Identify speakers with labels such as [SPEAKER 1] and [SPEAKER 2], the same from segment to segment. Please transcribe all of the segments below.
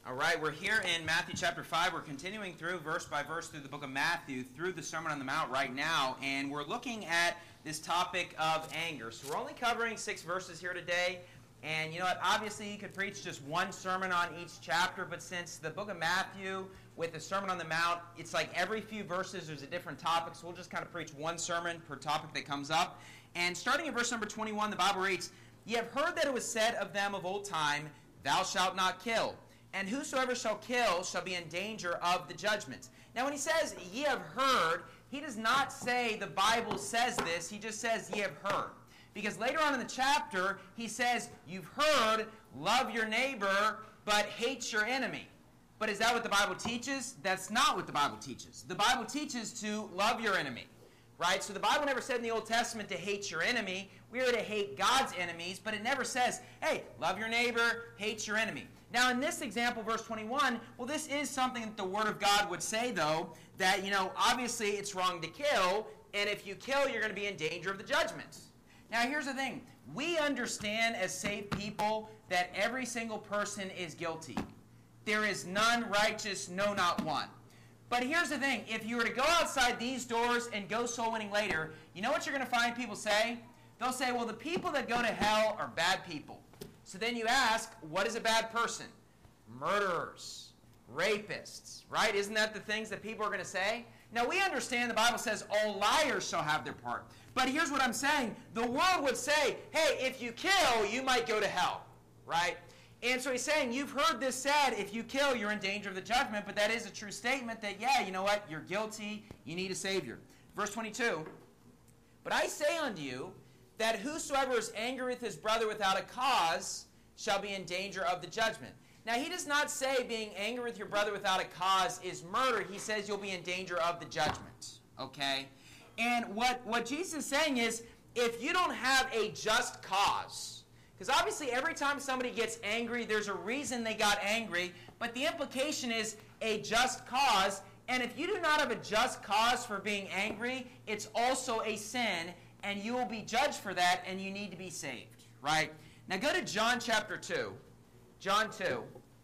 [SPEAKER 1] All right, we're here in Matthew chapter 5. We're continuing through verse by verse through the book of Matthew, through the Sermon on the Mount right now, and we're looking at this topic of anger. So we're only covering 6 verses here today, and you know what, obviously you could preach just one sermon on each chapter, but since the book of Matthew with the Sermon on the Mount, it's like every few verses there's a different topic, so we'll just kind of preach one sermon per topic that comes up. And starting in verse number 21, the Bible reads, "Ye have heard that it was said of them of old time, Thou shalt not kill. And whosoever shall kill shall be in danger of the judgment." Now when he says, ye have heard, he does not say the Bible says this. He just says, ye have heard. Because later on in the chapter, he says, you've heard, love your neighbor, but hate your enemy. But is that what the Bible teaches? That's not what the Bible teaches. The Bible teaches to love your enemy. Right? So the Bible never said in the Old Testament to hate your enemy. We are to hate God's enemies, but it never says, hey, love your neighbor, hate your enemy. Now in this example, verse 21, well, this is something that the Word of God would say, though, that, obviously it's wrong to kill, and if you kill, you're going to be in danger of the judgment. Now here's the thing. We understand as saved people that every single person is guilty. There is none righteous, no, not one. But here's the thing. If you were to go outside these doors and go soul winning later, you know what you're going to find people say? They'll say, well, the people that go to hell are bad people. So then you ask, what is a bad person? Murderers, rapists, right? Isn't that the things that people are going to say? Now we understand the Bible says all liars shall have their part. But here's what I'm saying. The world would say, hey, if you kill, you might go to hell, right? And so he's saying, you've heard this said, if you kill, you're in danger of the judgment. But that is a true statement that, yeah, you know what? You're guilty. You need a Savior. Verse 22, "But I say unto you, that whosoever is angry with his brother without a cause shall be in danger of the judgment." Now, he does not say being angry with your brother without a cause is murder. He says you'll be in danger of the judgment, okay? And what Jesus is saying is, if you don't have a just cause, because obviously every time somebody gets angry, there's a reason they got angry, but the implication is a just cause, and if you do not have a just cause for being angry, it's also a sin, and you will be judged for that, and you need to be saved, right? Now go to John chapter 2. John 2.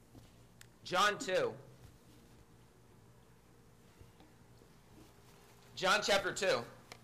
[SPEAKER 1] John 2. John chapter 2.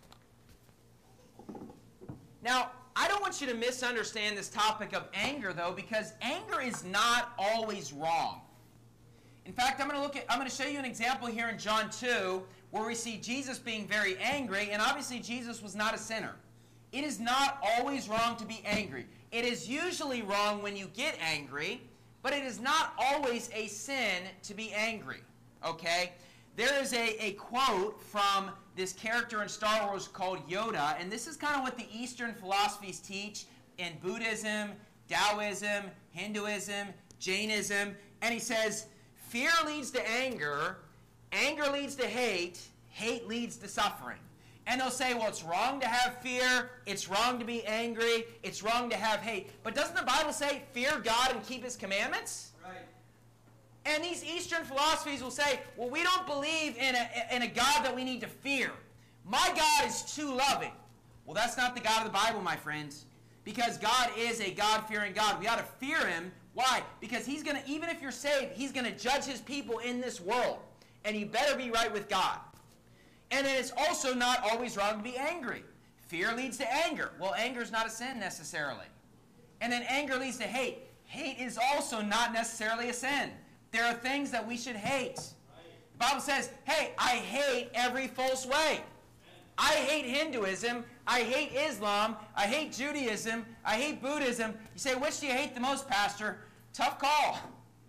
[SPEAKER 1] Now, I don't want you to misunderstand this topic of anger, though, because anger is not always wrong. In fact, I'm going to show you an example here in John 2 where we see Jesus being very angry, and obviously Jesus was not a sinner. It is not always wrong to be angry. It is usually wrong when you get angry, but it is not always a sin to be angry, okay? There is a quote from this character in Star Wars called Yoda, and this is kind of what the Eastern philosophies teach in Buddhism, Taoism, Hinduism, Jainism, and he says, fear leads to anger, anger leads to hate, hate leads to suffering. And they'll say, well, it's wrong to have fear, it's wrong to be angry, it's wrong to have hate. But doesn't the Bible say, fear God and keep His commandments? Right. And these Eastern philosophies will say, well, we don't believe in a God that we need to fear. My God is too loving. Well, that's not the God of the Bible, my friends. Because God is a God-fearing God. We ought to fear Him. Why? Because He's going to, even if you're saved, He's going to judge His people in this world. And you better be right with God. And then it's also not always wrong to be angry. Fear leads to anger. Well, anger is not a sin necessarily. And then anger leads to hate. Hate is also not necessarily a sin. There are things that we should hate. The Bible says, hey, I hate every false way. I hate Hinduism. I hate Islam. I hate Judaism. I hate Buddhism. You say, which do you hate the most, Pastor? Tough call.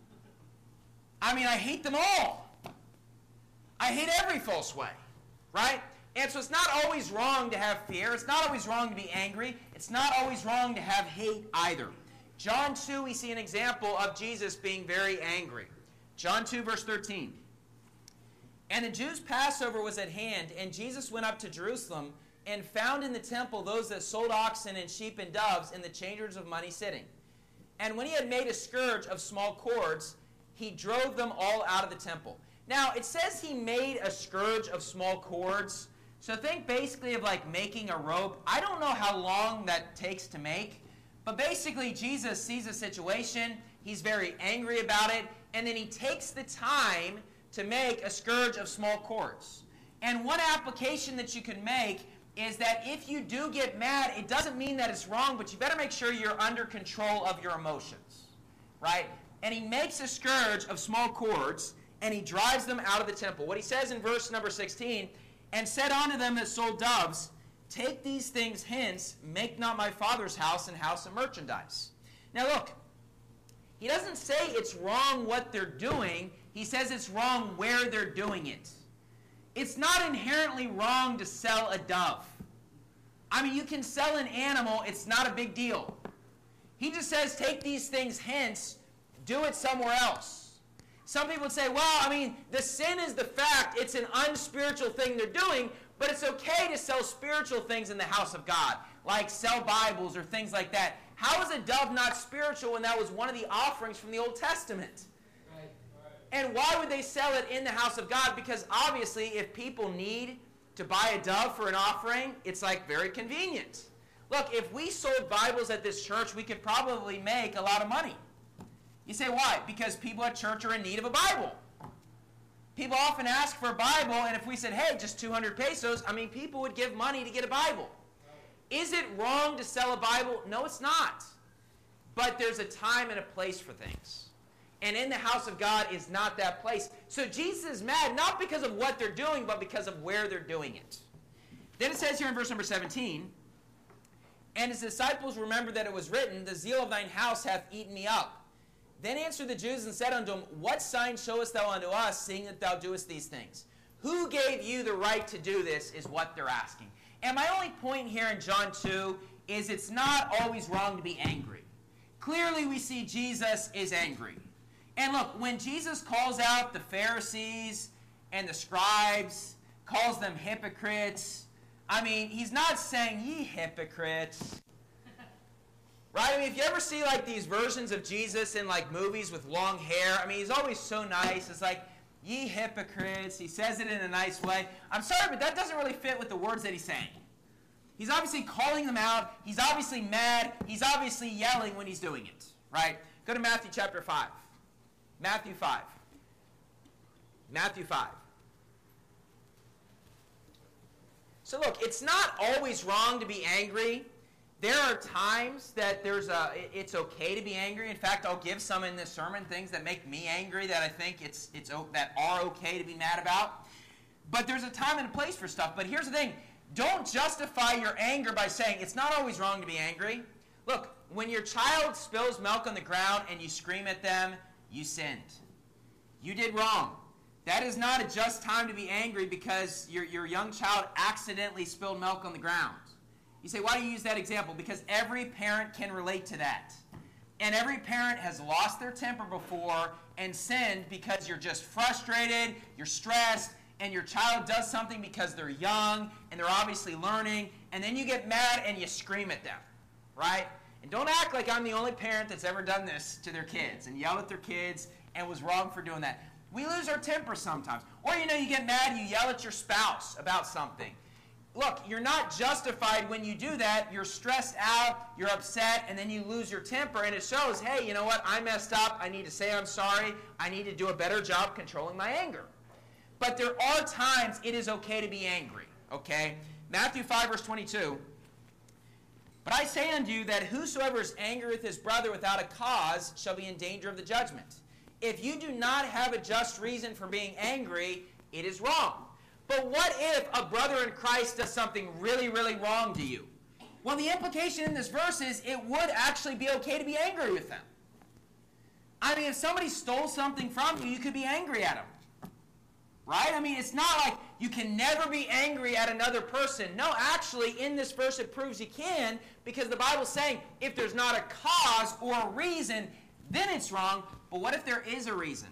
[SPEAKER 1] I mean, I hate them all. I hate every false way. Right? And so it's not always wrong to have fear. It's not always wrong to be angry. It's not always wrong to have hate either. John 2, we see an example of Jesus being very angry. John 2, verse 13. "And the Jews' Passover was at hand, and Jesus went up to Jerusalem, and found in the temple those that sold oxen and sheep and doves, and the changers of money sitting. And when he had made a scourge of small cords, he drove them all out of the temple." Now, it says he made a scourge of small cords. So think basically of like making a rope. I don't know how long that takes to make, but basically Jesus sees a situation. He's very angry about it. And then he takes the time to make a scourge of small cords. And one application that you can make is that if you do get mad, it doesn't mean that it's wrong, but you better make sure you're under control of your emotions, right? And he makes a scourge of small cords, and he drives them out of the temple. What he says in verse number 16, and said unto them that sold doves, take these things hence, make not my Father's house an house of merchandise. Now look, he doesn't say it's wrong what they're doing. He says it's wrong where they're doing it. It's not inherently wrong to sell a dove. I mean, you can sell an animal. It's not a big deal. He just says, take these things hence, do it somewhere else. Some people would say, well, I mean, the sin is the fact. It's an unspiritual thing they're doing, but it's okay to sell spiritual things in the house of God, like sell Bibles or things like that. How is a dove not spiritual when that was one of the offerings from the Old Testament? And why would they sell it in the house of God? Because obviously, if people need to buy a dove for an offering, it's like very convenient. Look, if we sold Bibles at this church, we could probably make a lot of money. You say, why? Because people at church are in need of a Bible. People often ask for a Bible, and if we said, hey, just 200 pesos, I mean, people would give money to get a Bible. Is it wrong to sell a Bible? No, it's not. But there's a time and a place for things. And in the house of God is not that place. So Jesus is mad, not because of what they're doing, but because of where they're doing it. Then it says here in verse number 17, and his disciples remembered that it was written, the zeal of thine house hath eaten me up. Then answered the Jews and said unto him, what sign showest thou unto us, seeing that thou doest these things? Who gave you the right to do this, is what they're asking. And my only point here in John 2 is it's not always wrong to be angry. Clearly we see Jesus is angry. And look, when Jesus calls out the Pharisees and the scribes, calls them hypocrites, I mean, he's not saying, ye hypocrites. Right? I mean, if you ever see like these versions of Jesus in like movies with long hair, I mean, he's always so nice. It's like, ye hypocrites. He says it in a nice way. I'm sorry, but that doesn't really fit with the words that he's saying. He's obviously calling them out. He's obviously mad. He's obviously yelling when he's doing it. Right? Go to Matthew chapter 5. Matthew 5. Matthew 5. So look, it's not always wrong to be angry. There are times that it's okay to be angry. In fact, I'll give some in this sermon, things that make me angry that I think that are okay to be mad about. But there's a time and a place for stuff. But here's the thing. Don't justify your anger by saying it's not always wrong to be angry. Look, when your child spills milk on the ground and you scream at them, you sinned. You did wrong. That is not a just time to be angry because your young child accidentally spilled milk on the ground. You say, why do you use that example? Because every parent can relate to that. And every parent has lost their temper before and sinned because you're just frustrated, you're stressed, and your child does something because they're young and they're obviously learning, and then you get mad and you scream at them, right? And don't act like I'm the only parent that's ever done this to their kids and yelled at their kids and was wrong for doing that. We lose our temper sometimes. Or, you get mad, you yell at your spouse about something. Look, you're not justified when you do that. You're stressed out, you're upset, and then you lose your temper, and it shows, hey, you know what? I messed up. I need to say I'm sorry. I need to do a better job controlling my anger. But there are times it is okay to be angry, okay? Matthew 5, verse 22. But I say unto you that whosoever is angry with his brother without a cause shall be in danger of the judgment. If you do not have a just reason for being angry, it is wrong. But what if a brother in Christ does something really, really wrong to you? Well, the implication in this verse is it would actually be okay to be angry with them. I mean, if somebody stole something from you, you could be angry at them. Right? I mean, it's not like you can never be angry at another person. No, actually, in this verse it proves you can, because the Bible's saying if there's not a cause or a reason, then it's wrong. But what if there is a reason?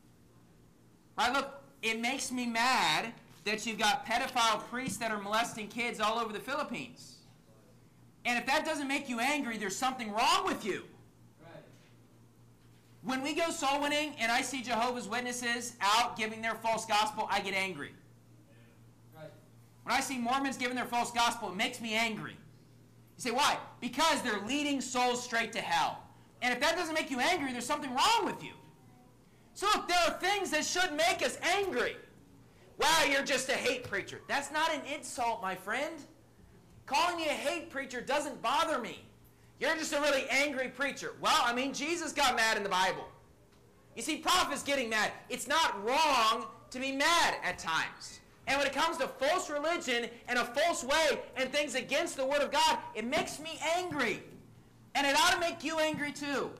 [SPEAKER 1] Right? Look, it makes me mad that you've got pedophile priests that are molesting kids all over the Philippines. And if that doesn't make you angry, there's something wrong with you. When we go soul winning and I see Jehovah's Witnesses out giving their false gospel, I get angry. When I see Mormons giving their false gospel, it makes me angry. You say, why? Because they're leading souls straight to hell. And if that doesn't make you angry, there's something wrong with you. So look, there are things that should make us angry. Wow, you're just a hate preacher. That's not an insult, my friend. Calling you a hate preacher doesn't bother me. You're just a really angry preacher. Well, I mean, Jesus got mad in the Bible. You see, prophets getting mad. It's not wrong to be mad at times. And when it comes to false religion and a false way and things against the Word of God, it makes me angry. And it ought to make you angry too.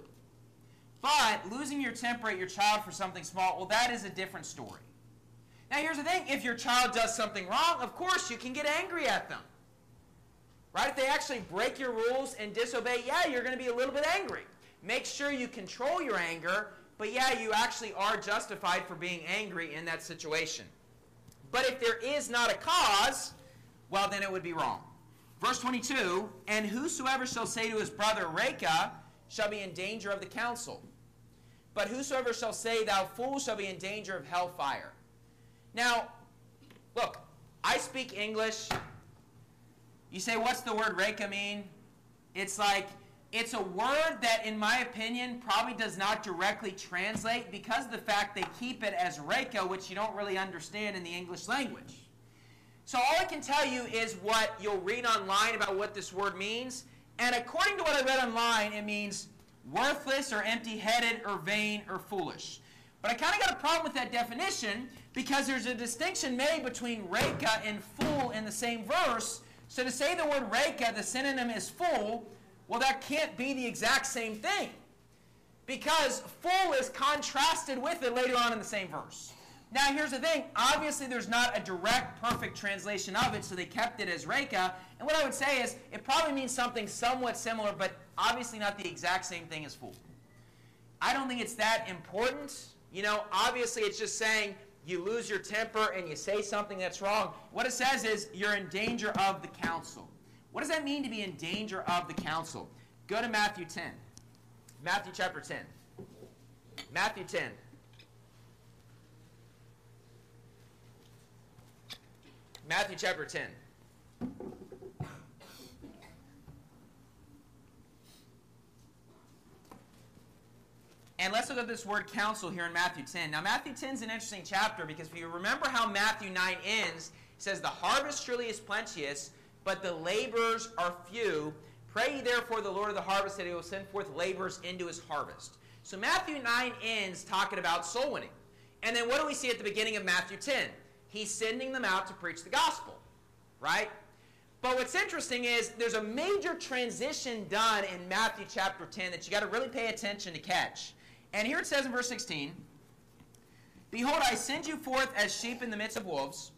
[SPEAKER 1] But losing your temper at your child for something small, well, that is a different story. Now, here's the thing. If your child does something wrong, of course you can get angry at them. Right? If they actually break your rules and disobey, yeah, you're going to be a little bit angry. Make sure you control your anger, but yeah, you actually are justified for being angry in that situation. But if there is not a cause, well, then it would be wrong. Verse 22, and whosoever shall say to his brother, Reka, shall be in danger of the council. But whosoever shall say, thou fool, shall be in danger of hellfire. Now, look, I speak English. You say, what's the word Reka mean? It's a word that, in my opinion, probably does not directly translate because of the fact they keep it as Reka, which you don't really understand in the English language. So all I can tell you is what you'll read online about what this word means. And according to what I read online, it means worthless or empty-headed or vain or foolish. But I kind of got a problem with that definition because there's a distinction made between Reka and fool in the same verse. So to say the word Reka, the synonym is fool, well, that can't be the exact same thing. Because fool is contrasted with it later on in the same verse. Now, here's the thing. Obviously, there's not a direct, perfect translation of it, so they kept it as Reka. And what I would say is it probably means something somewhat similar, but obviously not the exact same thing as fool. I don't think it's that important. You know, obviously, it's just saying you lose your temper and you say something that's wrong. What it says is you're in danger of the council. What does that mean to be in danger of the council? Go to Matthew 10. Matthew chapter 10. Matthew 10. Matthew chapter 10. And let's look at this word counsel here in Matthew 10. Now, Matthew 10 is an interesting chapter because if you remember how Matthew 9 ends, it says, the harvest truly is plenteous, but the laborers are few. Pray ye therefore the Lord of the harvest that he will send forth laborers into his harvest. So Matthew 9 ends talking about soul winning. And then what do we see at the beginning of Matthew 10? He's sending them out to preach the gospel, right? But what's interesting is there's a major transition done in Matthew chapter 10 that you got to really pay attention to catch. And here it says in verse 16, behold, I send you forth as sheep in the midst of wolves.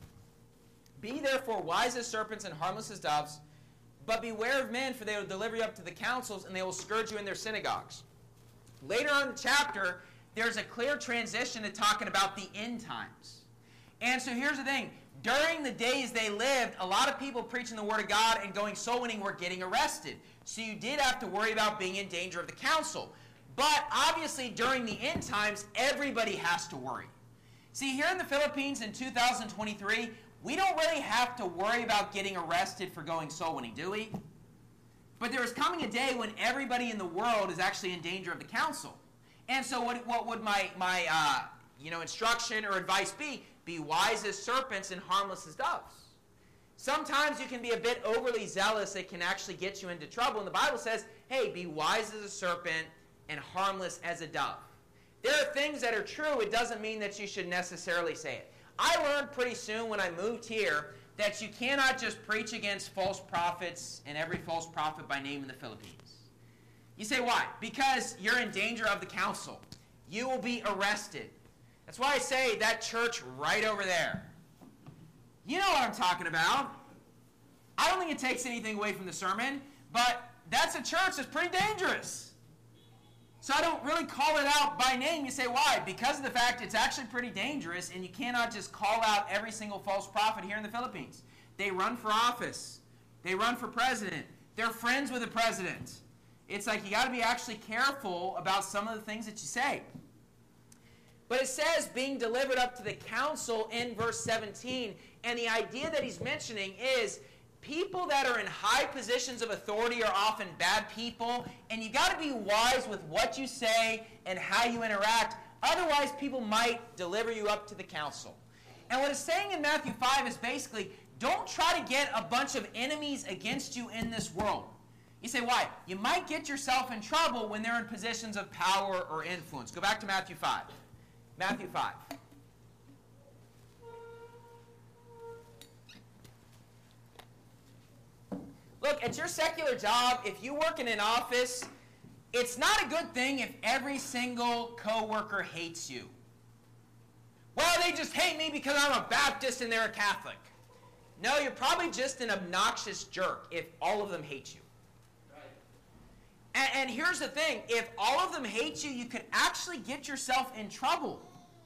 [SPEAKER 1] Be therefore wise as serpents and harmless as doves, but beware of men, for they will deliver you up to the councils, and they will scourge you in their synagogues. Later on in the chapter, there's a clear transition to talking about the end times. And so here's the thing. During the days they lived, a lot of people preaching the Word of God and going soul winning were getting arrested. So you did have to worry about being in danger of the council. But obviously during the end times, everybody has to worry. See, here in the Philippines in 2023, we don't really have to worry about getting arrested for going soul winning, do we? But there is coming a day when everybody in the world is actually in danger of the council. And so what would my instruction or advice be? Be wise as serpents and harmless as doves. Sometimes you can be a bit overly zealous. It can actually get you into trouble. And the Bible says, hey, be wise as a serpent and harmless as a dove. There are things that are true. It doesn't mean that you should necessarily say it. I learned pretty soon when I moved here that you cannot just preach against false prophets and every false prophet by name in the Philippines. You say, why? Because you're in danger of the council. You will be arrested. That's why I say that church right over there. You know what I'm talking about. I don't think it takes anything away from the sermon, but that's a church that's pretty dangerous. So I don't really call it out by name. You say, why? Because of the fact it's actually pretty dangerous, and you cannot just call out every single false prophet here in the Philippines. They run for office. They run for president. They're friends with the president. It's like you got to be actually careful about some of the things that you say. But it says being delivered up to the council in verse 17, and the idea that he's mentioning is people that are in high positions of authority are often bad people, and you got to be wise with what you say and how you interact. Otherwise, people might deliver you up to the council. And what it's saying in Matthew 5 is basically, don't try to get a bunch of enemies against you in this world. You say, why? You might get yourself in trouble when they're in positions of power or influence. Go back to Matthew 5. Matthew 5. Look, at your secular job, if you work in an office, it's not a good thing if every single coworker hates you. Well, they just hate me because I'm a Baptist and they're a Catholic. No, you're probably just an obnoxious jerk if all of them hate you. Right. And here's the thing. If all of them hate you, you could actually get yourself in trouble.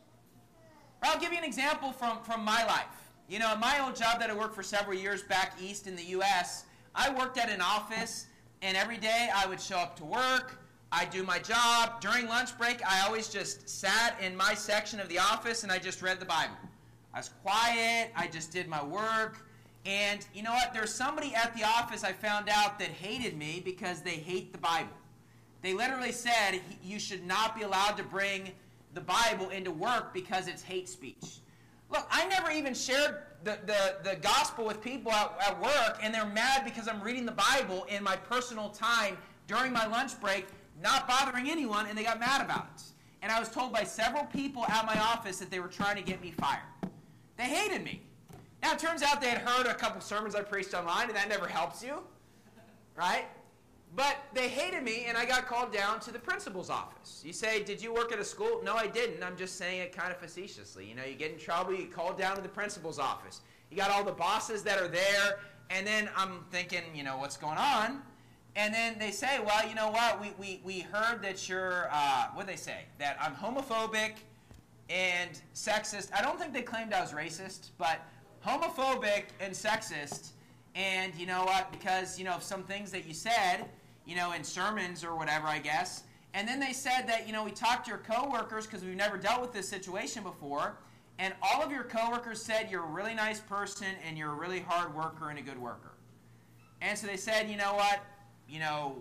[SPEAKER 1] I'll give you an example from my life. You know, in my old job that I worked for several years back east in the U.S., I worked at an office, and every day I would show up to work. I'd do my job. During lunch break, I always just sat in my section of the office, and I just read the Bible. I was quiet. I just did my work. And you know what? There's somebody at the office I found out that hated me because they hate the Bible. They literally said, you should not be allowed to bring the Bible into work because it's hate speech. Look, I never even shared the gospel with people at work, and they're mad because I'm reading the Bible in my personal time during my lunch break, not bothering anyone, and they got mad about it. And I was told by several people at my office that they were trying to get me fired. They hated me. Now, it turns out they had heard a couple sermons I preached online, and that never helps you, right? But they hated me, and I got called down to the principal's office. You say, did you work at a school? No, I didn't. I'm just saying it kind of facetiously. You know, you get in trouble, you get called down to the principal's office. You got all the bosses that are there, and then I'm thinking, you know, what's going on? And then they say, well, you know what, we heard that you're, what did they say? That I'm homophobic and sexist. I don't think they claimed I was racist, but homophobic and sexist. And you know what, because, you know, of some things that you said, you know, in sermons or whatever, I guess. And then they said that, you know, we talked to your coworkers because we've never dealt with this situation before. And all of your coworkers said you're a really nice person and you're a really hard worker and a good worker. And so they said, you know what, you know,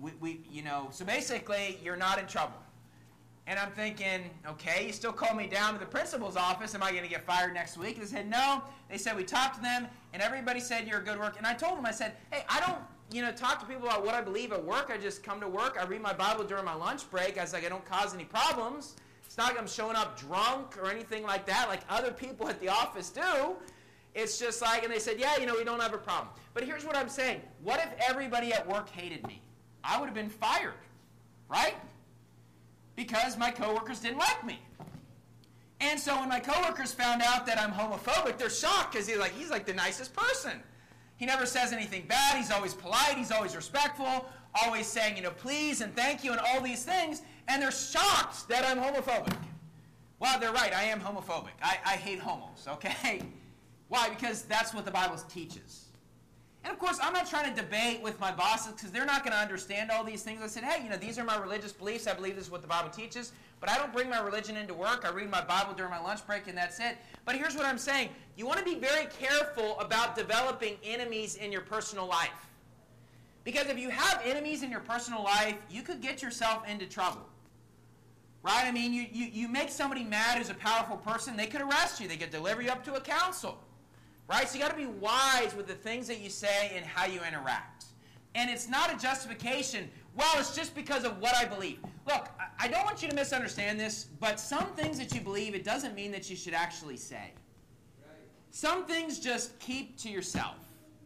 [SPEAKER 1] so basically you're not in trouble. And I'm thinking, okay, you still call me down to the principal's office. Am I going to get fired next week? They said, no. They said, we talked to them, and everybody said you're a good worker. And I told them, I said, hey, I don't, you know, talk to people about what I believe at work. I just come to work. I read my Bible during my lunch break. I was like, I don't cause any problems. It's not like I'm showing up drunk or anything like that, like other people at the office do. It's just like, and they said, yeah, you know, we don't have a problem. But here's what I'm saying. What if everybody at work hated me? I would have been fired, right? Because my coworkers didn't like me. And so when my coworkers found out that I'm homophobic, they're shocked because he's like the nicest person. He never says anything bad. He's always polite. He's always respectful. Always saying, you know, please and thank you and all these things. And they're shocked that I'm homophobic. Well, they're right. I am homophobic. I hate homos, okay? Why? Because that's what the Bible teaches. And of course, I'm not trying to debate with my bosses because they're not going to understand all these things. I said, hey, you know, these are my religious beliefs. I believe this is what the Bible teaches. But I don't bring my religion into work. I read my Bible during my lunch break, and that's it. But here's what I'm saying. You want to be very careful about developing enemies in your personal life. Because if you have enemies in your personal life, you could get yourself into trouble. Right? I mean, you make somebody mad who's a powerful person, they could arrest you. They could deliver you up to a council. Right? So you got to be wise with the things that you say and how you interact. And it's not a justification, well, it's just because of what I believe. Look, I don't want you to misunderstand this, but some things that you believe, it doesn't mean that you should actually say. Right. Some things just keep to yourself.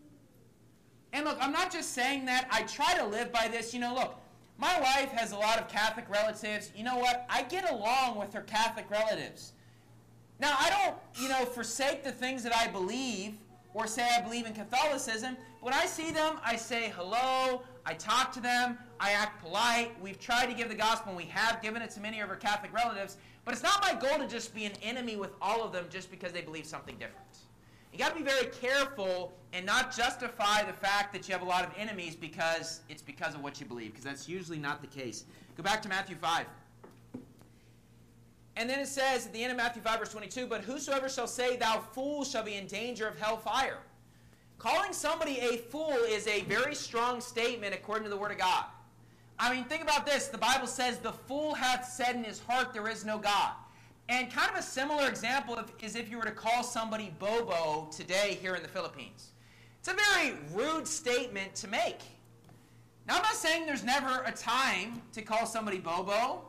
[SPEAKER 1] And look, I'm not just saying that. I try to live by this. You know, look, my wife has a lot of Catholic relatives. You know what? I get along with her Catholic relatives. Now, I don't, you know, forsake the things that I believe or say I believe in Catholicism. When I see them, I say hello, I talk to them, I act polite. We've tried to give the gospel, and we have given it to many of our Catholic relatives. But it's not my goal to just be an enemy with all of them just because they believe something different. You got to be very careful and not justify the fact that you have a lot of enemies because it's because of what you believe, because that's usually not the case. Go back to Matthew 5. And then it says at the end of Matthew 5, verse 22, but whosoever shall say, thou fool, shall be in danger of hell fire. Calling somebody a fool is a very strong statement according to the Word of God. I mean, think about this. The Bible says, the fool hath said in his heart, there is no God. And kind of a similar example is if you were to call somebody Bobo today here in the Philippines. It's a very rude statement to make. Now, I'm not saying there's never a time to call somebody Bobo,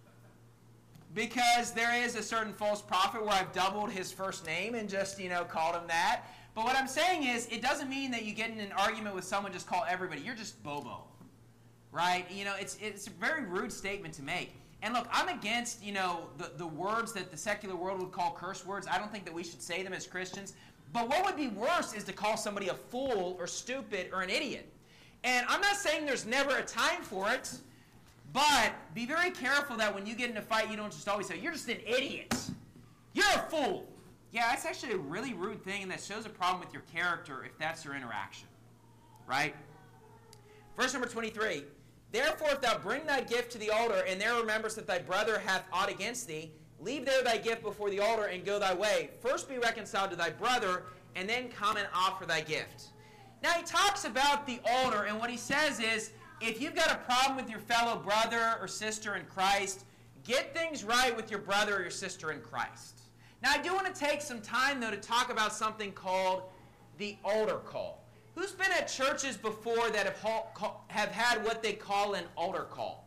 [SPEAKER 1] because there is a certain false prophet where I've doubled his first name and just, called him that. But what I'm saying is, it doesn't mean that you get in an argument with someone, just call everybody, you're just Bobo. Right? It's a very rude statement to make. And look, I'm against, the words that the secular world would call curse words. I don't think that we should say them as Christians. But what would be worse is to call somebody a fool or stupid or an idiot. And I'm not saying there's never a time for it, but be very careful that when you get in a fight, you don't just always say, you're just an idiot. You're a fool. Yeah, that's actually a really rude thing, and that shows a problem with your character if that's your interaction. Right? Verse number 23. Therefore, if thou bring thy gift to the altar, and there rememberest that thy brother hath aught against thee, leave there thy gift before the altar, and go thy way. First be reconciled to thy brother, and then come and offer thy gift. Now, he talks about the altar, and what he says is, if you've got a problem with your fellow brother or sister in Christ, get things right with your brother or your sister in Christ. Now, I do want to take some time, though, to talk about something called the altar call. Who's been at churches before that have had what they call an altar call?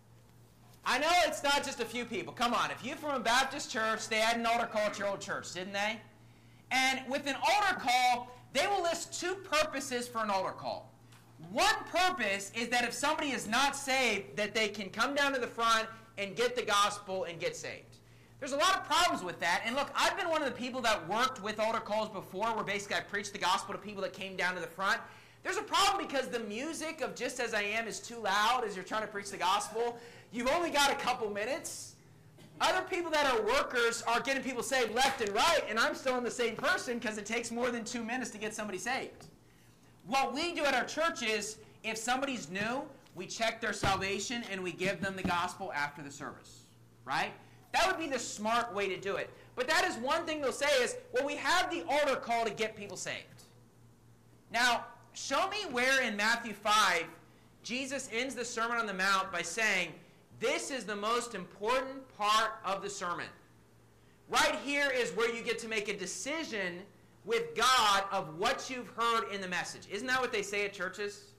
[SPEAKER 1] I know it's not just a few people. Come on, if you're from a Baptist church, they had an altar call at your old church, didn't they? And with an altar call, they will list two purposes for an altar call. One purpose is that if somebody is not saved, that they can come down to the front and get the gospel and get saved. There's a lot of problems with that. And look, I've been one of the people that worked with altar calls before, where basically I preached the gospel to people that came down to the front. There's a problem because the music of Just As I Am is too loud as you're trying to preach the gospel. You've only got a couple minutes. Other people that are workers are getting people saved left and right, and I'm still in the same person because it takes more than 2 minutes to get somebody saved. What we do at our church is, if somebody's new, we check their salvation and we give them the gospel after the service. Right? That would be the smart way to do it. But that is one thing they'll say is, well, we have the altar call to get people saved. Now, show me where in Matthew 5 Jesus ends the Sermon on the Mount by saying, this is the most important part of the sermon. Right here is where you get to make a decision with God of what you've heard in the message. Isn't that what they say at churches?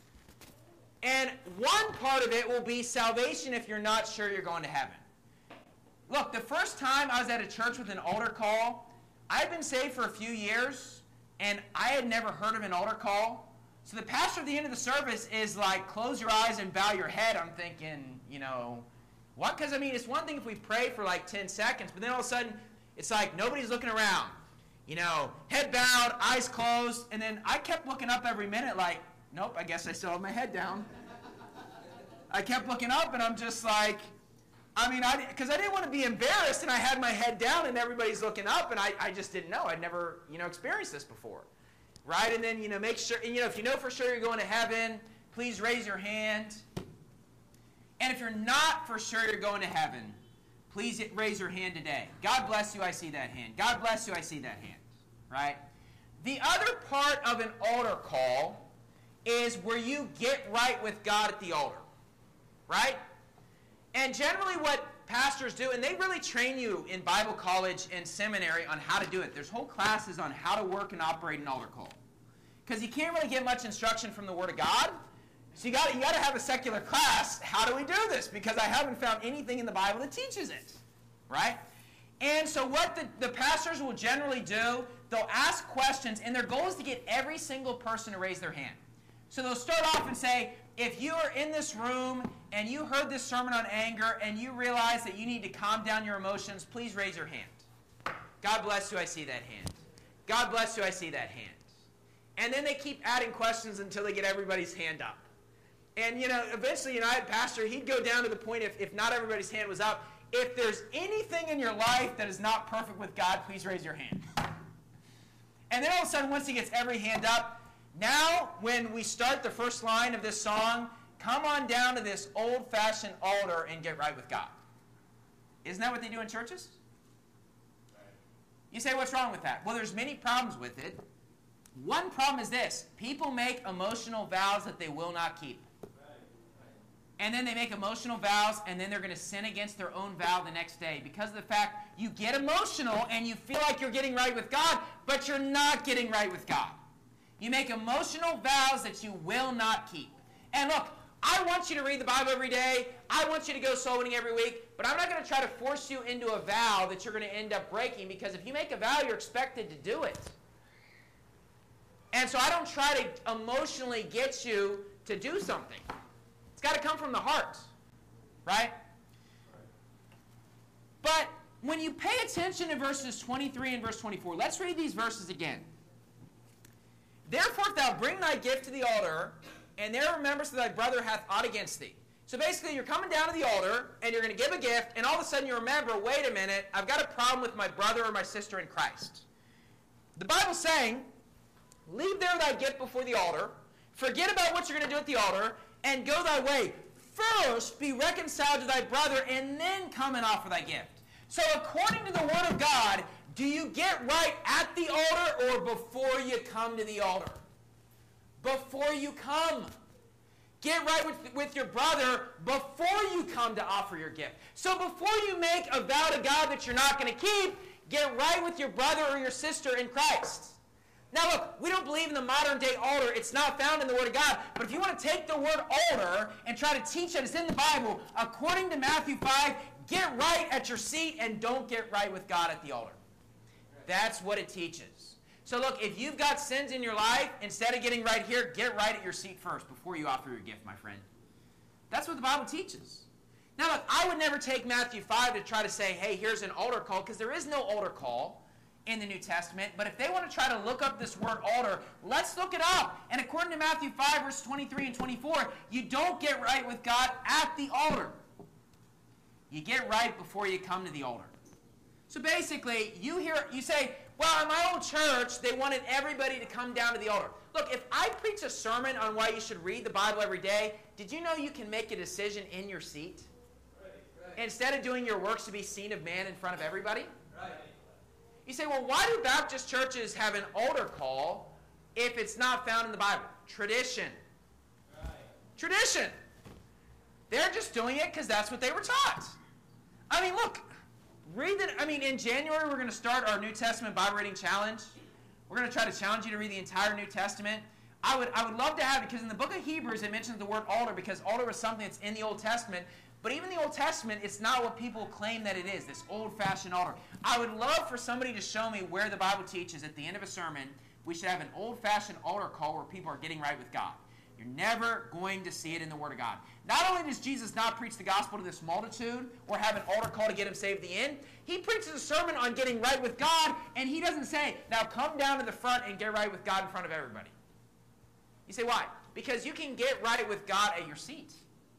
[SPEAKER 1] And one part of it will be salvation if you're not sure you're going to heaven. Look, the first time I was at a church with an altar call, I'd been saved for a few years, and I had never heard of an altar call. So the pastor at the end of the service is like, close your eyes and bow your head. I'm thinking, what? Because, it's one thing if we pray for like 10 seconds, but then all of a sudden, it's like nobody's looking around. Head bowed, eyes closed, and then I kept looking up every minute like, nope, I guess I still have my head down. I kept looking up, and I'm just like, because I didn't want to be embarrassed, and I had my head down, and everybody's looking up, and I just didn't know. I'd never, experienced this before. Right? And then, make sure, and, if you know for sure you're going to heaven, please raise your hand. And if you're not for sure you're going to heaven, please raise your hand today. God bless you, I see that hand. God bless you, I see that hand. Right? The other part of an altar call is where you get right with God at the altar. Right? And generally what pastors do, and they really train you in Bible college and seminary on how to do it. There's whole classes on how to work and operate an altar call. Because you can't really get much instruction from the Word of God. So you got to have a secular class. How do we do this? Because I haven't found anything in the Bible that teaches it. Right? And so what the pastors will generally do, they'll ask questions, and their goal is to get every single person to raise their hand. So they'll start off and say, if you are in this room and you heard this sermon on anger and you realize that you need to calm down your emotions, please raise your hand. God bless you, I see that hand. God bless you, I see that hand. And then they keep adding questions until they get everybody's hand up. And, eventually, I had a pastor, he'd go down to the point if not everybody's hand was up, if there's anything in your life that is not perfect with God, please raise your hand. And then all of a sudden, once he gets every hand up, now, when we start the first line of this song, come on down to this old-fashioned altar and get right with God. Isn't that what they do in churches? You say, what's wrong with that? Well, there's many problems with it. One problem is this. People make emotional vows that they will not keep. and then they make emotional vows, and then they're going to sin against their own vow the next day because of the fact you get emotional and you feel like you're getting right with God, but you're not getting right with God. You make emotional vows that you will not keep. And look, I want you to read the Bible every day. I want you to go soul winning every week, but I'm not going to try to force you into a vow that you're going to end up breaking, because if you make a vow, you're expected to do it. And so I don't try to emotionally get you to do something. It's got to come from the heart, right? But when you pay attention to verses 23 and verse 24, let's read these verses again. Therefore, if thou bring thy gift to the altar, and there rememberest that thy brother hath aught against thee. So basically, you're coming down to the altar, and you're going to give a gift, and all of a sudden you remember, wait a minute, I've got a problem with my brother or my sister in Christ. The Bible's saying, leave there thy gift before the altar, forget about what you're going to do at the altar, and go thy way. First, be reconciled to thy brother, and then come and offer thy gift. So according to the Word of God, do you get right at the altar or before you come to the altar? Before you come. Get right with your brother before you come to offer your gift. So before you make a vow to God that you're not going to keep, get right with your brother or your sister in Christ. Now look, we don't believe in the modern day altar. It's not found in the Word of God. But if you want to take the word altar and try to teach that it's in the Bible, according to Matthew 5, get right at your seat and don't get right with God at the altar. That's what it teaches. So look, if you've got sins in your life, instead of getting right here, get right at your seat first before you offer your gift, my friend. That's what the Bible teaches. Now look, I would never take Matthew 5 to try to say, hey, here's an altar call, because there is no altar call in the New Testament. But if they want to try to look up this word altar, let's look it up. And according to Matthew 5, verse 23 and 24, you don't get right with God at the altar. You get right before you come to the altar. So basically, you say, well, in my old church, they wanted everybody to come down to the altar. Look, if I preach a sermon on why you should read the Bible every day, did you know you can make a decision in your seat? Right. Instead of doing your works to be seen of man in front of everybody? Right. You say, well, why do Baptist churches have an altar call if it's not found in the Bible? Tradition. Right. Tradition. They're just doing it because that's what they were taught. I mean, look. In January, we're going to start our New Testament Bible reading challenge. We're going to try to challenge you to read the entire New Testament. I would love to have it, because in the book of Hebrews, it mentions the word altar, because altar was something that's in the Old Testament. But even the Old Testament, it's not what people claim that it is, this old-fashioned altar. I would love for somebody to show me where the Bible teaches at the end of a sermon we should have an old-fashioned altar call where people are getting right with God. You're never going to see it in the Word of God. Not only does Jesus not preach the gospel to this multitude or have an altar call to get them saved at the end, he preaches a sermon on getting right with God, and he doesn't say, now come down to the front and get right with God in front of everybody. You say, why? Because you can get right with God at your seat.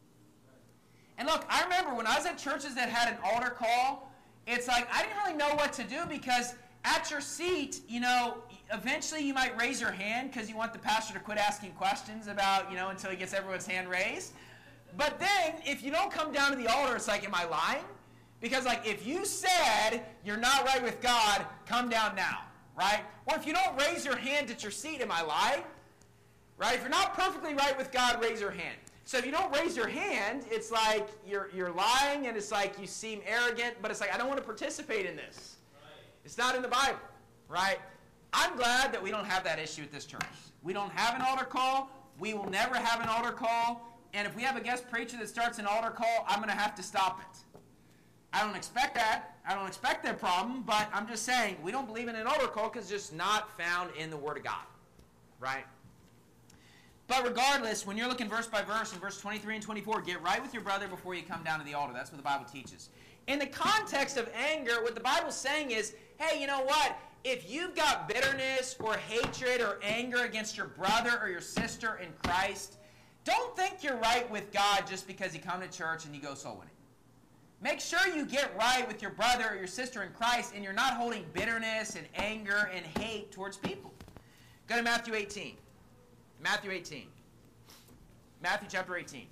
[SPEAKER 1] And look, I remember when I was at churches that had an altar call, it's like I didn't really know what to do, because at your seat, eventually you might raise your hand because you want the pastor to quit asking questions about, until he gets everyone's hand raised. But then, if you don't come down to the altar, it's like, am I lying? Because, if you said you're not right with God, come down now, right? Or if you don't raise your hand at your seat, am I lying? Right? If you're not perfectly right with God, raise your hand. So if you don't raise your hand, it's like you're lying, and it's like you seem arrogant, but it's like, I don't want to participate in this. It's not in the Bible, right? I'm glad that we don't have that issue at this church. We don't have an altar call. We will never have an altar call. And if we have a guest preacher that starts an altar call, I'm going to have to stop it. I don't expect that. I don't expect that problem, but I'm just saying we don't believe in an altar call because it's just not found in the Word of God, right? But regardless, when you're looking verse by verse in verse 23 and 24, get right with your brother before you come down to the altar. That's what the Bible teaches. In the context of anger, what the Bible's saying is, hey, you know what? If you've got bitterness or hatred or anger against your brother or your sister in Christ, don't think you're right with God just because you come to church and you go soul winning. Make sure you get right with your brother or your sister in Christ, and you're not holding bitterness and anger and hate towards people. Go to Matthew 18. Matthew 18. Matthew chapter 18.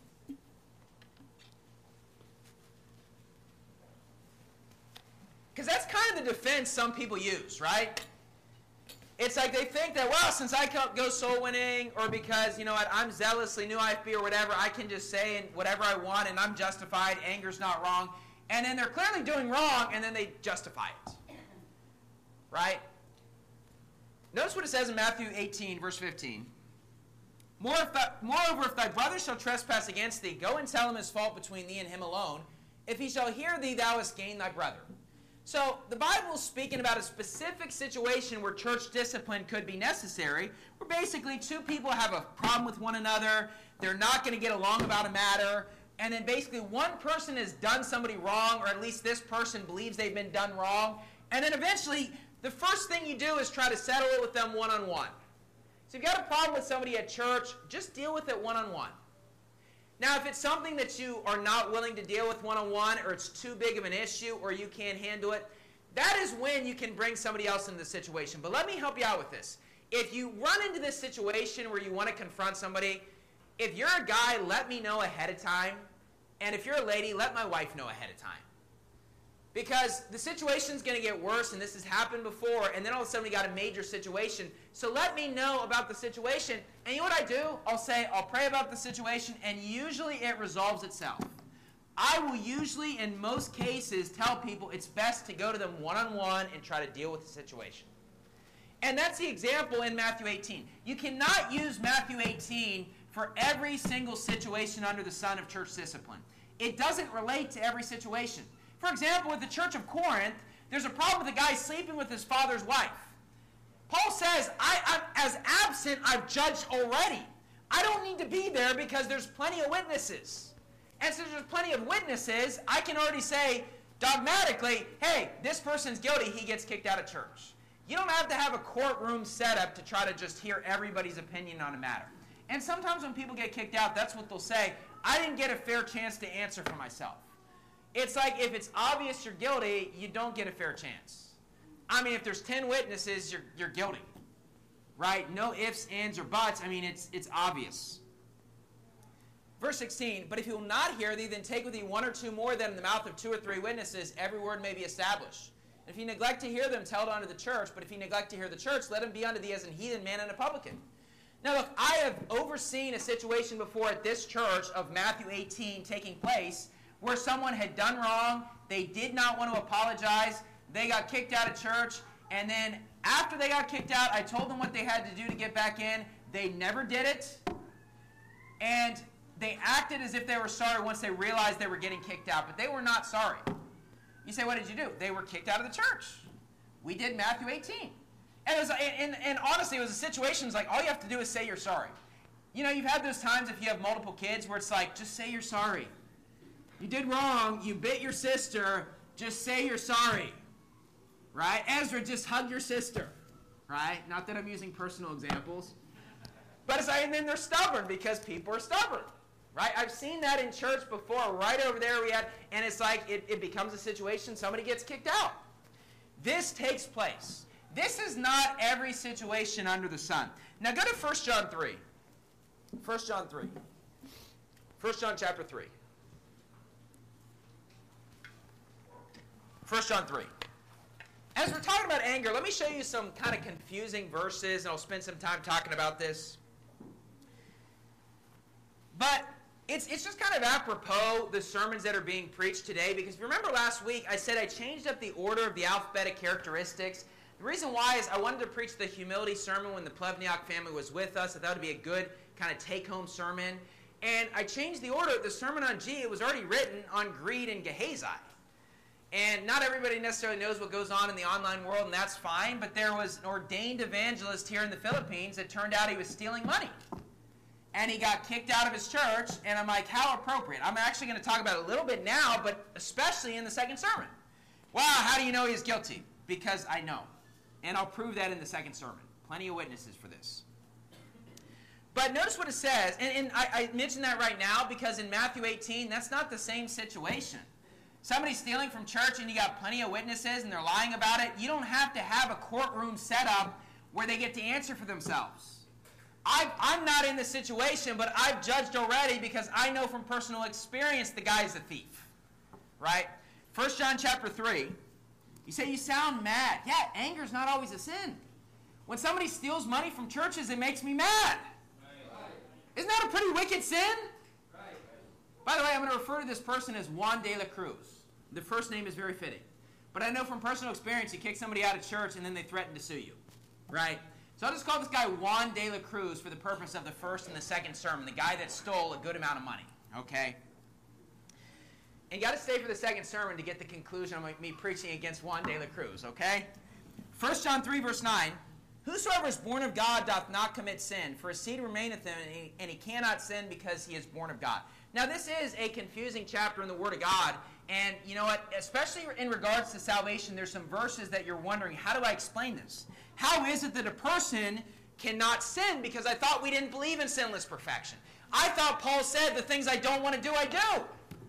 [SPEAKER 1] Because that's kind of the defense some people use, right? It's like they think that, well, since I go soul winning, or because, you know what, I'm zealously new IFB or whatever, I can just say whatever I want and I'm justified, anger's not wrong. And then they're clearly doing wrong and then they justify it. Right? Notice what it says in Matthew 18, verse 15. Moreover, if thy brother shall trespass against thee, go and tell him his fault between thee and him alone. If he shall hear thee, thou hast gained thy brother. So the Bible is speaking about a specific situation where church discipline could be necessary, where basically two people have a problem with one another, they're not going to get along about a matter, and then basically one person has done somebody wrong, or at least this person believes they've been done wrong, and then eventually the first thing you do is try to settle it with them one-on-one. So if you've got a problem with somebody at church, just deal with it one-on-one. Now, if it's something that you are not willing to deal with one-on-one, or it's too big of an issue, or you can't handle it, that is when you can bring somebody else into the situation. But let me help you out with this. If you run into this situation where you want to confront somebody, if you're a guy, let me know ahead of time. And if you're a lady, let my wife know ahead of time. Because the situation's going to get worse, and this has happened before, and then all of a sudden we got a major situation. So let me know about the situation, and you know what I do? I'll pray about the situation, and usually it resolves itself. I will usually, in most cases, tell people it's best to go to them one-on-one and try to deal with the situation. And that's the example in Matthew 18. You cannot use Matthew 18 for every single situation under the sun of church discipline. It doesn't relate to every situation. For example, with the church of Corinth, there's a problem with a guy sleeping with his father's wife. Paul says, I'm as absent, I've judged already. I don't need to be there because there's plenty of witnesses. And since there's plenty of witnesses, I can already say dogmatically, hey, this person's guilty, he gets kicked out of church. You don't have to have a courtroom set up to try to just hear everybody's opinion on a matter. And sometimes when people get kicked out, that's what they'll say, I didn't get a fair chance to answer for myself. It's like if it's obvious you're guilty, you don't get a fair chance. I mean, if there's 10 witnesses, you're guilty. Right? No ifs, ands, or buts. I mean, it's obvious. Verse 16, but if he will not hear thee, then take with thee one or two more, that in the mouth of 2 or 3 witnesses every word may be established. And if you neglect to hear them, tell it unto the church. But if you neglect to hear the church, let him be unto thee as an heathen man and a publican. Now look, I have overseen a situation before at this church of Matthew 18 taking place, where someone had done wrong, they did not want to apologize, they got kicked out of church, and then after they got kicked out, I told them what they had to do to get back in. They never did it, and they acted as if they were sorry once they realized they were getting kicked out, but they were not sorry. You say, what did you do? They were kicked out of the church. We did Matthew 18. And, and honestly, it was a situation, it's like, all you have to do is say you're sorry. You know, you've had those times if you have multiple kids where it's like, just say you're sorry. You did wrong, you bit your sister, just say you're sorry. Right? Ezra, just hug your sister. Right? Not that I'm using personal examples. But it's like, and then they're stubborn because people are stubborn. Right? I've seen that in church before, right over there and it's like it becomes a situation, somebody gets kicked out. This takes place. This is not every situation under the sun. Now go to 1 John 3. 1 John 3. 1 John chapter 3. 1 John 3. As we're talking about anger, let me show you some kind of confusing verses, and I'll spend some time talking about this. But it's just kind of apropos the sermons that are being preached today, because if you remember last week, I said I changed up the order of the alphabetic characteristics. The reason why is I wanted to preach the humility sermon when the Plevniak family was with us. I thought it would be a good kind of take-home sermon. And I changed the order. The sermon on G, it was already written on greed and Gehazi. And not everybody necessarily knows what goes on in the online world, and that's fine. But there was an ordained evangelist here in the Philippines that turned out he was stealing money. And he got kicked out of his church, and I'm like, how appropriate. I'm actually going to talk about it a little bit now, but especially in the second sermon. Wow, how do you know he's guilty? Because I know. And I'll prove that in the second sermon. Plenty of witnesses for this. But notice what it says, and I mention that right now because in Matthew 18, that's not the same situation. Somebody's stealing from church and you got plenty of witnesses and they're lying about it. You don't have to have a courtroom set up where they get to answer for themselves. I'm not in the situation, but I've judged already because I know from personal experience the guy's a thief. Right? 1 John chapter 3. You say you sound mad. Yeah, anger's not always a sin. When somebody steals money from churches, it makes me mad.
[SPEAKER 2] Right.
[SPEAKER 1] Isn't that a pretty wicked sin?
[SPEAKER 2] Right.
[SPEAKER 1] By the way, I'm going to refer to this person as Juan de la Cruz. The first name is very fitting. But I know from personal experience, you kick somebody out of church and then they threaten to sue you. Right? So I'll just call this guy Juan de la Cruz for the purpose of the first and the second sermon. The guy that stole a good amount of money. Okay? And you got to stay for the second sermon to get the conclusion of me preaching against Juan de la Cruz. Okay? 1 John 3, verse 9. Whosoever is born of God doth not commit sin, for his seed remaineth in him, and he cannot sin because he is born of God. Now, this is a confusing chapter in the Word of God, and you know what? Especially in regards to salvation, there's some verses that you're wondering, how do I explain this? How is it that a person cannot sin? Because I thought we didn't believe in sinless perfection. I thought Paul said, the things I don't want to do, I do.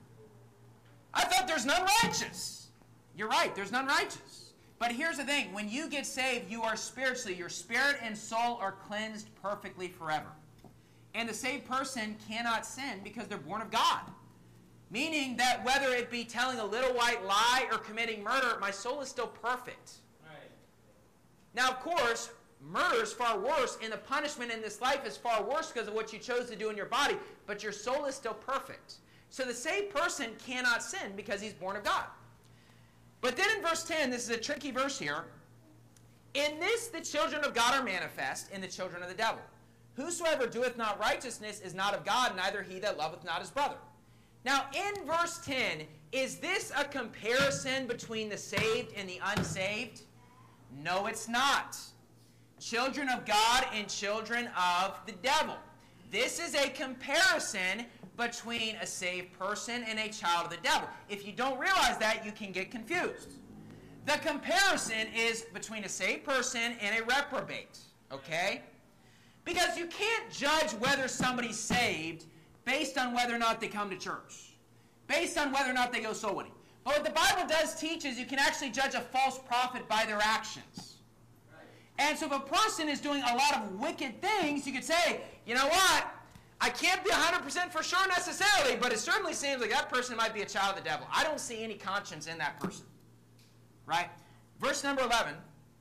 [SPEAKER 1] I thought there's none righteous. You're right, there's none righteous. But here's the thing. When you get saved, you are spiritually, your spirit and soul are cleansed perfectly forever. And the saved person cannot sin because they're born of God. Meaning that whether it be telling a little white lie or committing murder, my soul is still perfect.
[SPEAKER 2] Right.
[SPEAKER 1] Now, of course, murder is far worse, and the punishment in this life is far worse because of what you chose to do in your body, but your soul is still perfect. So the saved person cannot sin because he's born of God. But then in verse 10, this is a tricky verse here. In this the children of God are manifest, and the children of the devil. Whosoever doeth not righteousness is not of God, neither he that loveth not his brother. Now in verse 10, is this a comparison between the saved and the unsaved? No, it's not. Children of God and children of the devil. This is a comparison between a saved person and a child of the devil. If you don't realize that, you can get confused. The comparison is between a saved person and a reprobate. Okay? Because you can't judge whether somebody's saved based on whether or not they come to church. Based on whether or not they go soul winning. But what the Bible does teach is you can actually judge a false prophet by their actions. And so if a person is doing a lot of wicked things, you could say, you know what? I can't be 100% for sure necessarily, but it certainly seems like that person might be a child of the devil. I don't see any conscience in that person. Right? Verse number 11.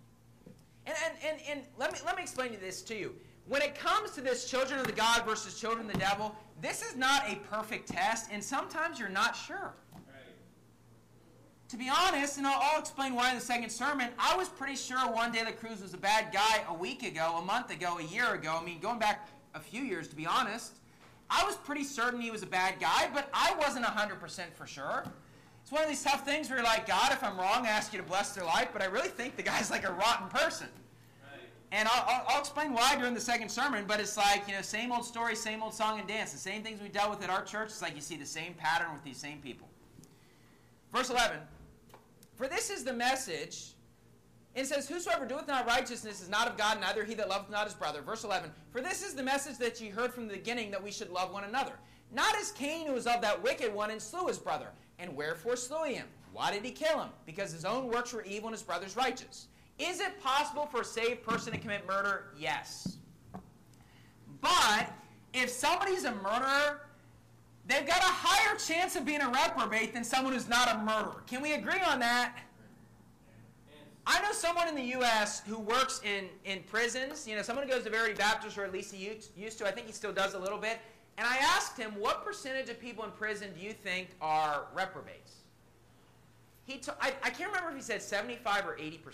[SPEAKER 1] And let me explain this to you. When it comes to this children of the God versus children of the devil, this is not a perfect test, and sometimes you're not sure.
[SPEAKER 2] Right.
[SPEAKER 1] To be honest, and I'll explain why in the second sermon, I was pretty sure Juan de la Cruz was a bad guy a week ago, a month ago, a year ago. I mean, going back a few years, to be honest. I was pretty certain he was a bad guy, but I wasn't 100% for sure. It's one of these tough things where you're like, God, if I'm wrong, I ask you to bless their life, but I really think the guy's like a rotten person.
[SPEAKER 2] Right.
[SPEAKER 1] And I'll explain why during the second sermon, but it's like, you know, same old story, same old song and dance. The same things we dealt with at our church, it's like you see the same pattern with these same people. Verse 11, for this is the message. It says, whosoever doeth not righteousness is not of God, neither he that loveth not his brother. Verse 11, for this is the message that ye heard from the beginning, that we should love one another. Not as Cain, who was of that wicked one, and slew his brother. And wherefore slew he him? Why did he kill him? Because his own works were evil and his brother's righteous. Is it possible for a saved person to commit murder? Yes. But if somebody's a murderer, they've got a higher chance of being a reprobate than someone who's not a murderer. Can we agree on that? I know someone in the U.S. who works in prisons. You know, someone who goes to Verity Baptist, or at least he used to. I think he still does a little bit. And I asked him, what percentage of people in prison do you think are reprobates? I can't remember if he said 75 or 80%.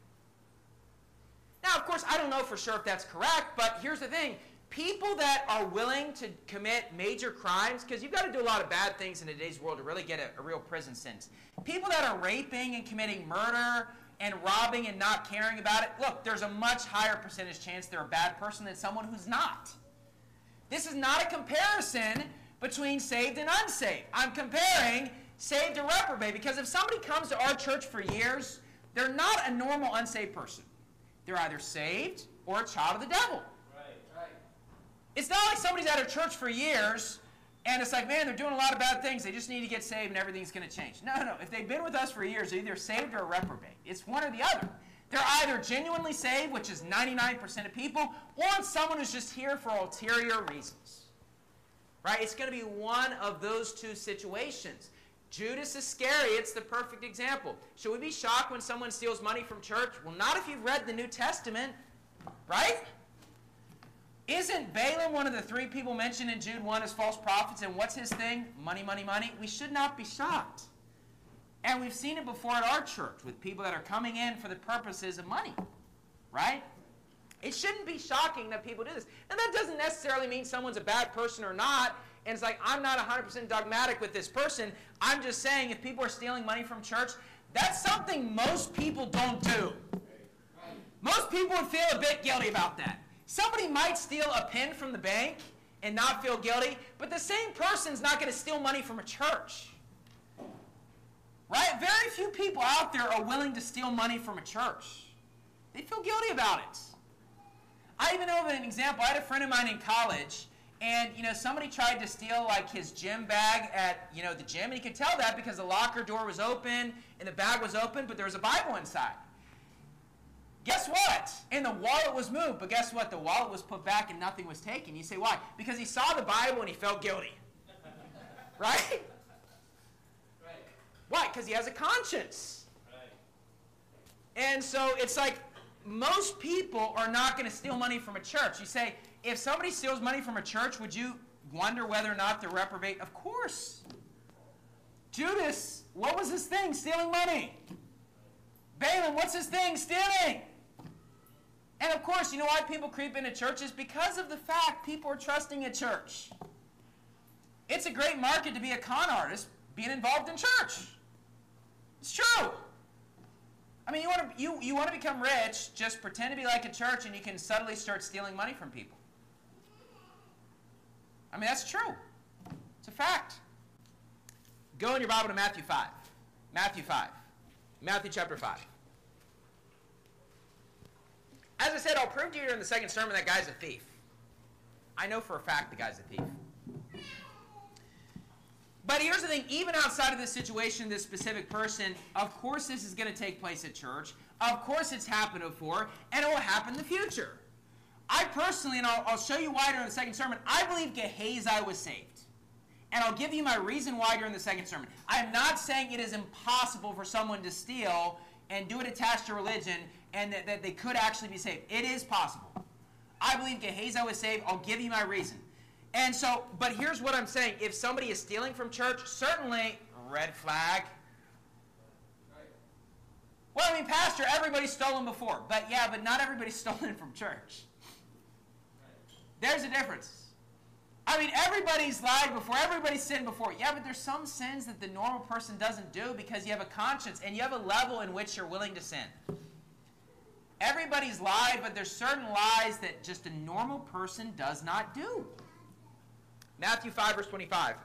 [SPEAKER 1] Now, of course, I don't know for sure if that's correct, but here's the thing. People that are willing to commit major crimes, because you've got to do a lot of bad things in today's world to really get a real prison sentence. People that are raping and committing murder and robbing and not caring about it, look, there's a much higher percentage chance they're a bad person than someone who's not. This is not a comparison between saved and unsaved. I'm comparing saved to reprobate, because if somebody comes to our church for years, they're not a normal unsaved person. They're either saved or a child of the devil.
[SPEAKER 2] Right.
[SPEAKER 1] It's not like somebody's at our church for years and it's like, man, they're doing a lot of bad things. They just need to get saved and everything's going to change. No. If they've been with us for years, they're either saved or a reprobate. It's one or the other. They're either genuinely saved, which is 99% of people, or it's someone who's just here for ulterior reasons. Right? It's going to be one of those two situations. Judas Iscariot's the perfect example. Should we be shocked when someone steals money from church? Well, not if you've read the New Testament. right? Isn't Balaam one of the three people mentioned in Jude 1 as false prophets? And what's his thing? Money, money, money. We should not be shocked. And we've seen it before at our church with people that are coming in for the purposes of money, right? It shouldn't be shocking that people do this. And that doesn't necessarily mean someone's a bad person or not. And it's like, I'm not 100% dogmatic with this person. I'm just saying if people are stealing money from church, that's something most people don't do. Most people would feel a bit guilty about that. Somebody might steal a pen from the bank and not feel guilty, but the same person's not going to steal money from a church. Right? Very few people out there are willing to steal money from a church. They feel guilty about it. I even know of an example. I had a friend of mine in college, and somebody tried to steal like his gym bag at the gym, and he could tell that because the locker door was open and the bag was open, but there was a Bible inside. Guess what? And the wallet was moved, but guess what? The wallet was put back and nothing was taken. You say, why? Because he saw the Bible and he felt guilty. Right?
[SPEAKER 2] Right.
[SPEAKER 1] Why? Because he has a conscience.
[SPEAKER 2] Right.
[SPEAKER 1] And so it's like most people are not going to steal money from a church. You say, if somebody steals money from a church, would you wonder whether or not they're reprobate? Of course. Judas, what was his thing? Stealing money. Balaam, what's his thing? Stealing. And of course, you know why people creep into churches? Because of the fact people are trusting a church. It's a great market to be a con artist, being involved in church. It's true. I mean, you want to become rich, just pretend to be like a church and you can subtly start stealing money from people. I mean, that's true. It's a fact. Go in your Bible to Matthew 5. Matthew 5. Matthew chapter 5. As I said, I'll prove to you in the second sermon that guy's a thief. I know for a fact the guy's a thief. But here's the thing, even outside of this situation, this specific person, of course this is going to take place at church. Of course it's happened before, and it will happen in the future. I personally, and I'll show you why during the second sermon, I believe Gehazi was saved. And I'll give you my reason why during the second sermon. I am not saying it is impossible for someone to steal and do it attached to religion and that they could actually be saved. It is possible. I believe Gehazi was saved. I'll give you my reason. And so, but here's what I'm saying. If somebody is stealing from church, certainly, red flag.
[SPEAKER 2] Right.
[SPEAKER 1] Well, I mean, Pastor, everybody's stolen before. But not everybody's stolen from church.
[SPEAKER 2] Right.
[SPEAKER 1] There's a difference. I mean, everybody's lied before, everybody's sinned before. Yeah, but there's some sins that the normal person doesn't do because you have a conscience and you have a level in which you're willing to sin. Everybody's lied, but there's certain lies that just a normal person does not do. Matthew 5, verse 25.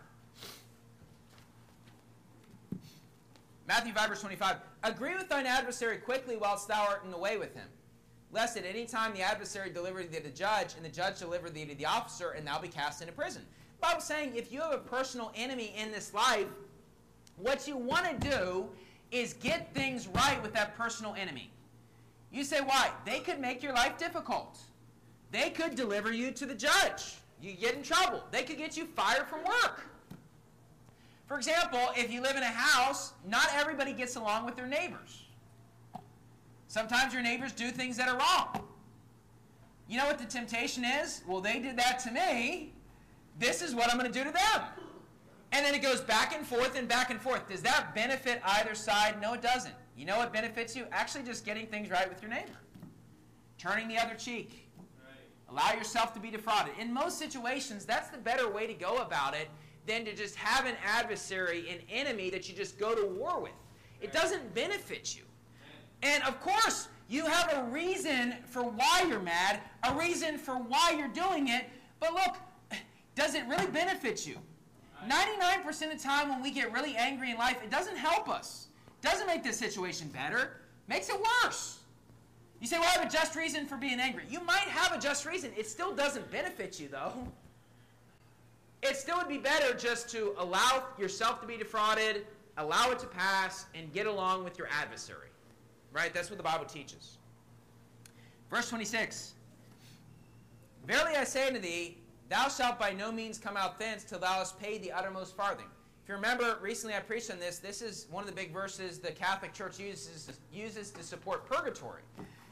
[SPEAKER 1] Matthew 5, verse 25. Agree with thine adversary quickly whilst thou art in the way with him, lest at any time the adversary deliver thee to the judge, and the judge deliver thee to the officer, and thou be cast into prison. The Bible's saying if you have a personal enemy in this life, what you want to do is get things right with that personal enemy. You say, why? They could make your life difficult. They could deliver you to the judge. You get in trouble. They could get you fired from work. For example, if you live in a house, not everybody gets along with their neighbors. Sometimes your neighbors do things that are wrong. You know what the temptation is? Well, they did that to me. This is what I'm going to do to them. And then it goes back and forth and back and forth. Does that benefit either side? No, it doesn't. You know what benefits you? Actually just getting things right with your neighbor. Turning the other cheek. Right. Allow yourself to be defrauded. In most situations, that's the better way to go about it than to just have an adversary, an enemy that you just go to war with. It doesn't benefit you. And of course, you have a reason for why you're mad, a reason for why you're doing it, but look, does it really benefit you? 99% of the time when we get really angry in life, it doesn't help us. Doesn't make the situation better, makes it worse. You say, well, I have a just reason for being angry. You might have a just reason. It still doesn't benefit you, though. It still would be better just to allow yourself to be defrauded, allow it to pass, and get along with your adversary. Right? That's what the Bible teaches. Verse 26. Verily I say unto thee, thou shalt by no means come out thence till thou hast paid the uttermost farthing. If you remember, recently I preached on this. This is one of the big verses the Catholic Church uses to support purgatory.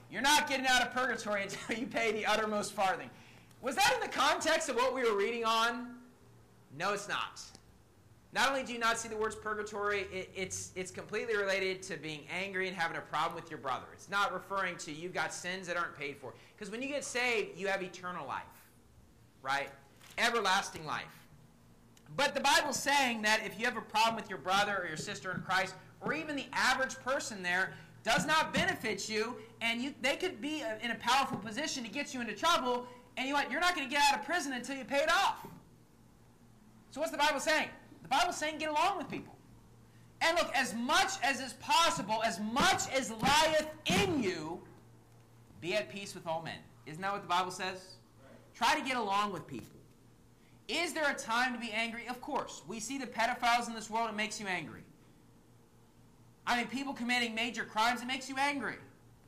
[SPEAKER 1] you're not getting out of purgatory until you pay the uttermost farthing. Was that in the context of what we were reading on? No, it's not. Not only do you not see the words purgatory, it's completely related to being angry and having a problem with your brother. It's not referring to you've got sins that aren't paid for. Because when you get saved, you have eternal life, right? Everlasting life. But the Bible's saying that if you have a problem with your brother or your sister in Christ, or even the average person there, does not benefit you, and they could be in a powerful position to get you into trouble, and you're not going to get out of prison until you pay it off. So what's the Bible saying? The Bible's saying get along with people. And look, as much as is possible, as much as lieth in you, be at peace with all men. Isn't that what the Bible says? Right. Try to get along with people. Is there a time to be angry? Of course. We see the pedophiles in this world, it makes you angry. I mean, people committing major crimes, it makes you angry.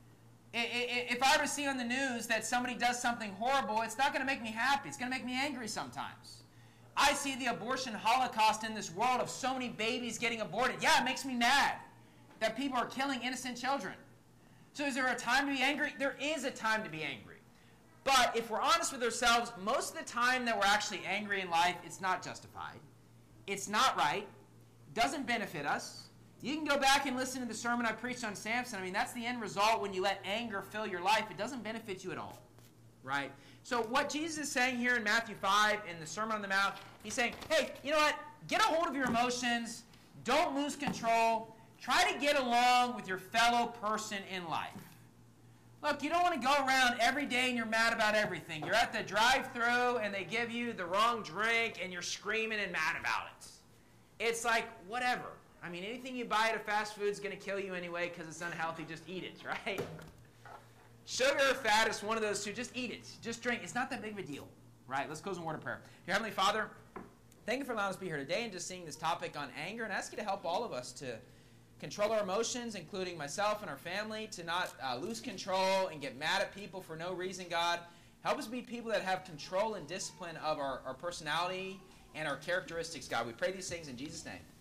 [SPEAKER 1] If I ever see on the news that somebody does something horrible, it's not going to make me happy. It's going to make me angry sometimes. I see the abortion holocaust in this world of so many babies getting aborted. Yeah, it makes me mad that people are killing innocent children. So is there a time to be angry? There is a time to be angry. But if we're honest with ourselves, most of the time that we're actually angry in life, it's not justified. It's not right. It doesn't benefit us. You can go back and listen to the sermon I preached on Samson. I mean, that's the end result when you let anger fill your life. It doesn't benefit you at all, right? So what Jesus is saying here in Matthew 5 in the Sermon on the Mount, he's saying, hey, you know what? Get a hold of your emotions. Don't lose control. Try to get along with your fellow person in life. Look, you don't want to go around every day and you're mad about everything. You're at the drive-thru and they give you the wrong drink and you're screaming and mad about it. It's like, whatever. I mean, anything you buy at a fast food is going to kill you anyway because it's unhealthy. Just eat it, right? Sugar or fat is one of those two. Just eat it. Just drink. It's not that big of a deal, right? Let's close in a word of prayer. Dear Heavenly Father, thank you for allowing us to be here today and just seeing this topic on anger, and ask you to help all of us to control our emotions, including myself and our family, to not lose control and get mad at people for no reason, God. Help us be people that have control and discipline of our personality and our characteristics, God. We pray these things in Jesus' name.